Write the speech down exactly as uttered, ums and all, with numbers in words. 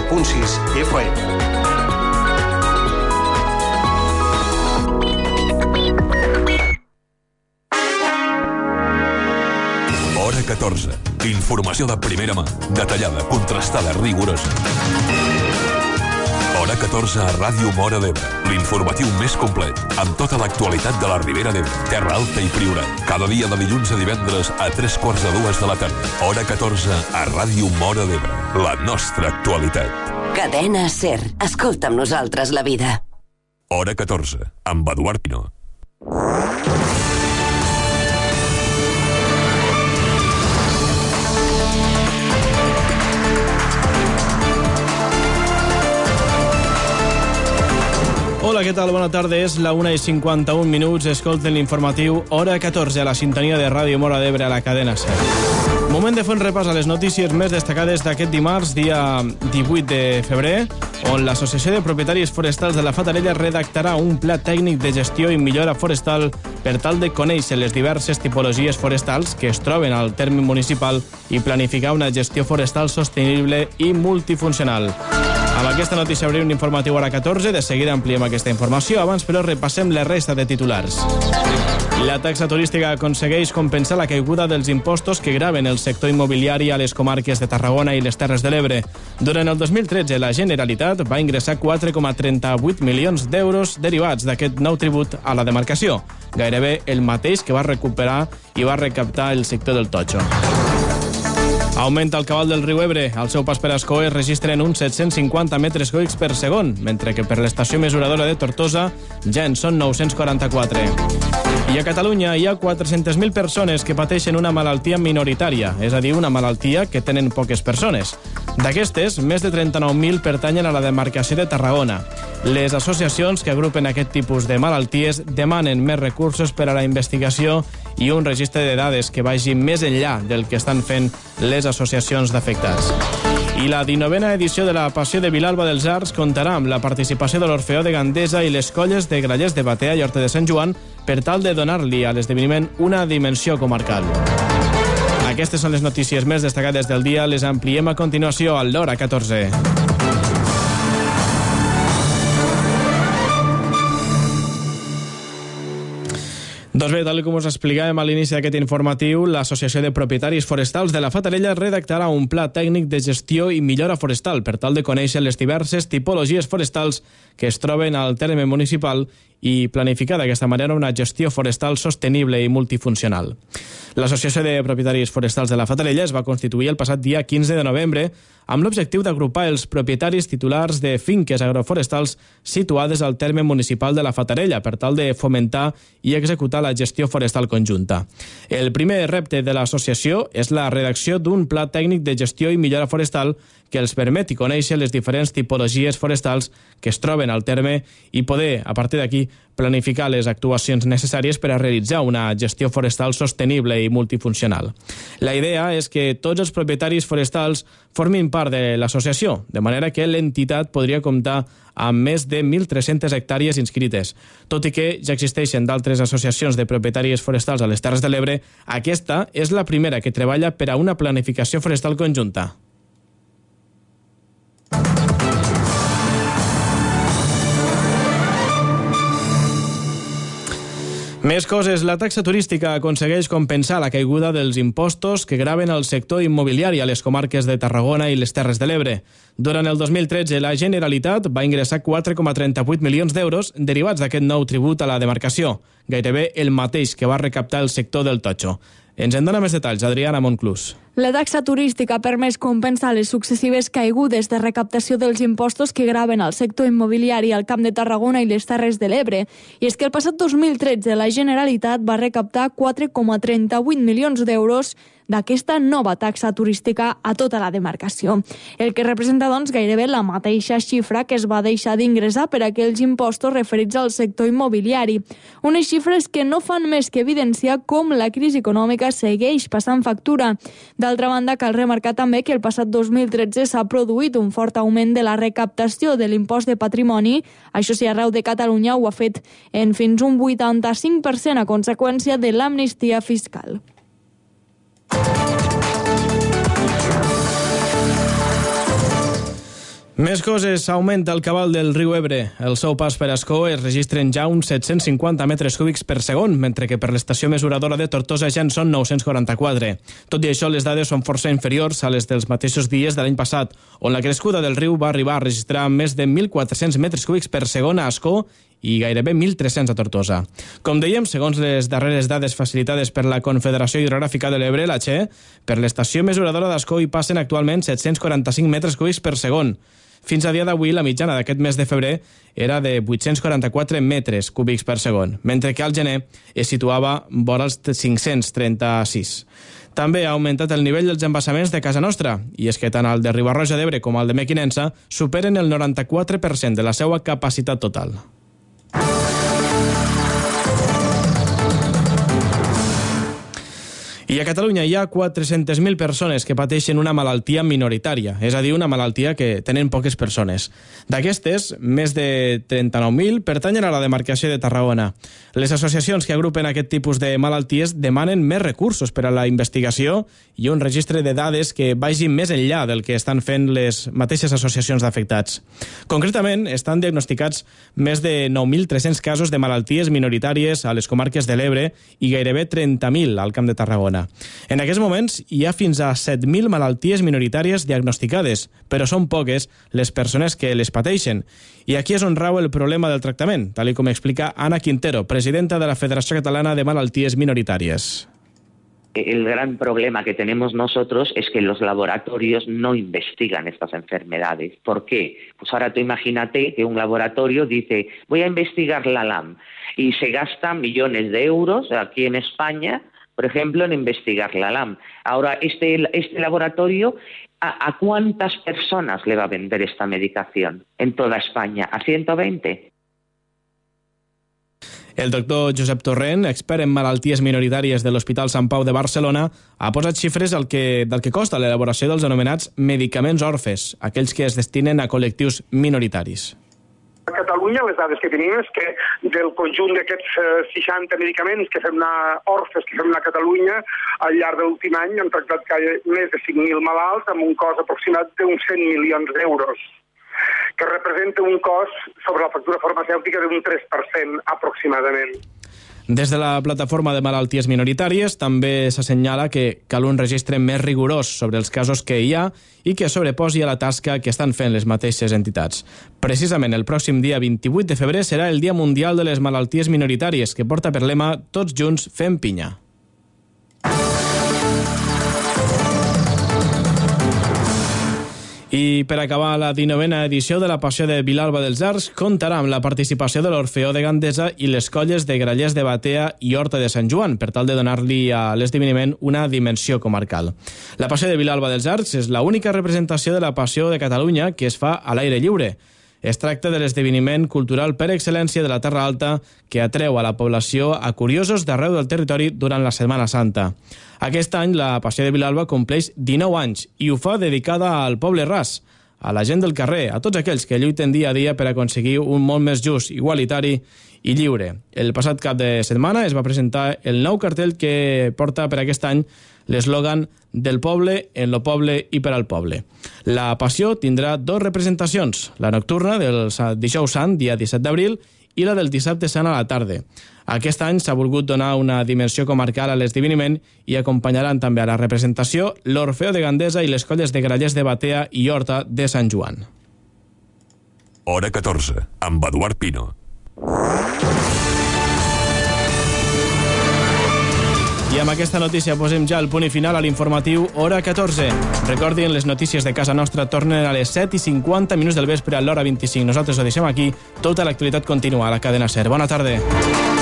punt sis F M. Hora catorze. Informació de primera mà, detallada, contrastada, rigorosa. Hora catorze a Ràdio Móra d'Ebre. L'informatiu més complet, amb tota l'actualitat de la Ribera d'Ebre, Terra Alta i Priorat. Cada dia de dilluns a divendres a tres quarts de dues de la tarda. Hora catorze a Ràdio Móra d'Ebre. La nostra actualitat. Cadena SER. Escolta amb nosaltres la vida. Hora catorze, amb Eduard Pino. Hola, què tal? Bona tarda. És la una i cinquanta-un minuts. Escolten l'informatiu Hora catorze a la sintonia de Ràdio Móra d'Ebre a la cadena SER. Moment de fer un repàs a les notícies més destacades d'aquest dimarts, dia divuit de febrer, on l'Associació de Propietaris Forestals de la Fatarella redactarà un pla tècnic de gestió i millora forestal per tal de conèixer les diverses tipologies forestals que es troben al terme municipal i planificar una gestió forestal sostenible i multifuncional. Amb aquesta notícia obrim un informatiu Hora catorze. De seguida ampliem aquesta informació. Abans, però, repassem la resta de titulars. La taxa turística aconsegueix compensar la caiguda dels impostos que graven el sector immobiliari a les comarques de Tarragona i les Terres de l'Ebre. Durant el dos mil tretze, la Generalitat va ingressar quatre coma trenta-vuit milions d'euros derivats d'aquest nou tribut a la demarcació, gairebé el mateix que va recuperar i va recaptar el sector del totxo. Augmenta el cabal del riu Ebre. Al seu pas per Ascó es registren uns set-cents cinquanta metres cúbics per segon, mentre que per l'estació mesuradora de Tortosa ja en són nou-cents quaranta-quatre. I a Catalunya hi ha quatre-centes mil persones que pateixen una malaltia minoritària, és a dir, una malaltia que tenen poques persones. D'aquestes, més de trenta-nou mil pertanyen a la demarcació de Tarragona. Les associacions que agrupen aquest tipus de malalties demanen més recursos per a la investigació i un registre de dades que vagi més enllà del que estan fent les associacions d'afectats. I la dinovena edició de la Passió de Vilalba dels Arts comptarà amb la participació de l'Orfeó de Gandesa i les colles de Grallers de Batea i Horta de Sant Joan per tal de donar-li a l'esdeveniment una dimensió comarcal. Aquestes són les notícies més destacades del dia. Les ampliem a continuació a l'Hora catorze. Doncs bé, tal com us explicàvem a l'inici d'aquest informatiu, l'Associació de Propietaris Forestals de la Fatarella redactarà un pla tècnic de gestió i millora forestal per tal de conèixer les diverses tipologies forestals que es troben al terme municipal i planificar d'aquesta manera una gestió forestal sostenible i multifuncional. L'Associació de Propietaris Forestals de la Fatarella es va constituir el passat dia quinze de novembre amb l'objectiu d'agrupar els propietaris titulars de finques agroforestals situades al terme municipal de la Fatarella per tal de fomentar i executar la gestió forestal conjunta. El primer repte de l'associació és la redacció d'un pla tècnic de gestió i millora forestal que els permeti conèixer les diferents tipologies forestals que es troben al terme i poder, a partir d'aquí, planificar les actuacions necessàries per a realitzar una gestió forestal sostenible i multifuncional. La idea és que tots els propietaris forestals formin part de l'associació, de manera que l'entitat podria comptar amb més de mil tres-centes hectàrees inscrites. Tot i que ja existeixen d'altres associacions de propietaris forestals a les Terres de l'Ebre, aquesta és la primera que treballa per a una planificació forestal conjunta. Més coses. La taxa turística aconsegueix compensar la caiguda dels impostos que graven el sector immobiliari a les comarques de Tarragona i les Terres de l'Ebre. Durant el dos mil tretze, la Generalitat va ingressar quatre coma trenta-vuit milions d'euros derivats d'aquest nou tribut a la demarcació, gairebé el mateix que va recaptar el sector del totxo. Ens en dona més detalls, Adriana Monclús. La taxa turística ha permès compensar les successives caigudes de recaptació dels impostos que graven al sector immobiliari al Camp de Tarragona i les Terres de l'Ebre. I és que el passat dos mil tretze la Generalitat va recaptar quatre coma trenta-vuit milions d'euros d'aquesta nova taxa turística a tota la demarcació, el que representa doncs gairebé la mateixa xifra que es va deixar d'ingressar per aquells impostos referits al sector immobiliari. Unes xifres que no fan més que evidenciar com la crisi econòmica segueix passant factura. D'altra banda, cal remarcar també que el passat dos mil tretze s'ha produït un fort augment de la recaptació de l'impost de patrimoni. Això sí, arreu de Catalunya ho ha fet en fins un vuitanta-cinc per cent a conseqüència de l'amnistia fiscal. Més coses, augmenta el cabal del riu Ebre. El seu pas per Ascó es registren ja uns set-cents cinquanta metres cúbics per segon, mentre que per l'estació mesuradora de Tortosa ja en són nou-cents quaranta-quatre. Tot i això, les dades són força inferiors a les dels mateixos dies de l'any passat, on la crescuda del riu va arribar a registrar més de mil quatre-cents metres cúbics per segon a Ascó i gairebé mil tres-cents a Tortosa. Com dèiem, segons les darreres dades facilitades per la Confederació Hidrogràfica de l'Ebre, la Che, per l'estació mesuradora d'Ascó hi passen actualment set-cents quaranta-cinc metres cúbics per segon. Fins a dia d'avui, la mitjana d'aquest mes de febrer era de vuit-cents quaranta-quatre metres cúbics per segon, mentre que al gener es situava vora els cinc-cents trenta-sis. També ha augmentat el nivell dels embassaments de casa nostra, i és que tant el de Riba-roja d'Ebre com el de Mequinensa superen el noranta-quatre per cent de la seva capacitat total. I a Catalunya hi ha quatre-centes mil persones que pateixen una malaltia minoritària, és a dir, una malaltia que tenen poques persones. D'aquestes, més de trenta-nou mil pertanyen a la demarcació de Tarragona. Les associacions que agrupen aquest tipus de malalties demanen més recursos per a la investigació i un registre de dades que vagin més enllà del que estan fent les mateixes associacions d'afectats. Concretament, estan diagnosticats més de nou mil tres-cents casos de malalties minoritàries a les comarques de l'Ebre i gairebé trenta mil al Camp de Tarragona. En aquests moments hi ha fins a set mil malalties minoritàries diagnosticades, però són poques les persones que les pateixen. I aquí és on rau el problema del tractament, tal com explica Ana Quintero, presidenta de la Federació Catalana de Malalties Minoritàries. El gran problema que tenemos nosotros es que los laboratorios no investigan estas enfermedades. ¿Por qué? Pues ahora tú imagínate que un laboratorio dice, voy a investigar la L A M, y se gastan millones de euros aquí en España, por ejemplo, en investigar la L A M. Ahora, este, este laboratorio, ¿a, ¿a cuántas personas le va a vender esta medicación en toda España? ¿A ciento veinte? El doctor Josep Torrent, expert en malalties minoritàries de l'Hospital Sant Pau de Barcelona, ha posat xifres del que, del que costa l'elaboració dels anomenats medicaments orfes, aquells que es destinen a col·lectius minoritaris. A Catalunya les dades que tenim és que del conjunt d'aquests seixanta medicaments que fem anar orfes, que fem anar a Catalunya, al llarg de l'últim any han tractat més de cinc mil malalts amb un cost aproximat d'uns cent milions d'euros, que representa un cost sobre la factura farmacèutica d'un tres per cent aproximadament. Des de la plataforma de malalties minoritàries també s'assenyala que cal un registre més rigorós sobre els casos que hi ha i que sobreposi a la tasca que estan fent les mateixes entitats. Precisament el pròxim dia vint-i-vuit de febrer serà el Dia Mundial de les Malalties Minoritàries, que porta per lema Tots junts fem pinya. I per acabar, la dinovena edició de la Passió de Vilalba dels Arcs comptarà amb la participació de l'Orfeó de Gandesa i les colles de Grallers de Batea i Horta de Sant Joan, per tal de donar-li a l'esdeveniment una dimensió comarcal. La Passió de Vilalba dels Arcs és l'única representació de la Passió de Catalunya que es fa a l'aire lliure. Es tracta de l'esdeveniment cultural per excel·lència de la Terra Alta que atreu a la població a curiosos d'arreu del territori durant la Setmana Santa. Aquest any la Passió de Vilalba compleix dinou anys i ho fa dedicada al poble ras, a la gent del carrer, a tots aquells que lluiten dia a dia per aconseguir un món més just, igualitari i lliure. El passat cap de setmana es va presentar el nou cartell que porta per aquest any l'eslògan del poble, en lo poble i per al poble. La Passió tindrà dues representacions, la nocturna del dijous sant, dia disset d'abril, i la del dissabte sant a la tarda. Aquest any s'ha volgut donar una dimensió comarcal a l'esdeveniment i acompanyaran també a la representació l'Orfeó de Gandesa i les colles de Grallers de Batea i Horta de Sant Joan. Hora catorze, amb Eduard Pino. I amb aquesta notícia posem ja el punt i final a l'informatiu Hora catorze. Recordin, les notícies de casa nostra tornen a les set i cinquanta minuts del vespre a l'hora vint-i-cinc. Nosaltres ho deixem aquí. Tota l'actualitat continua a la cadena SER. Bona tarda.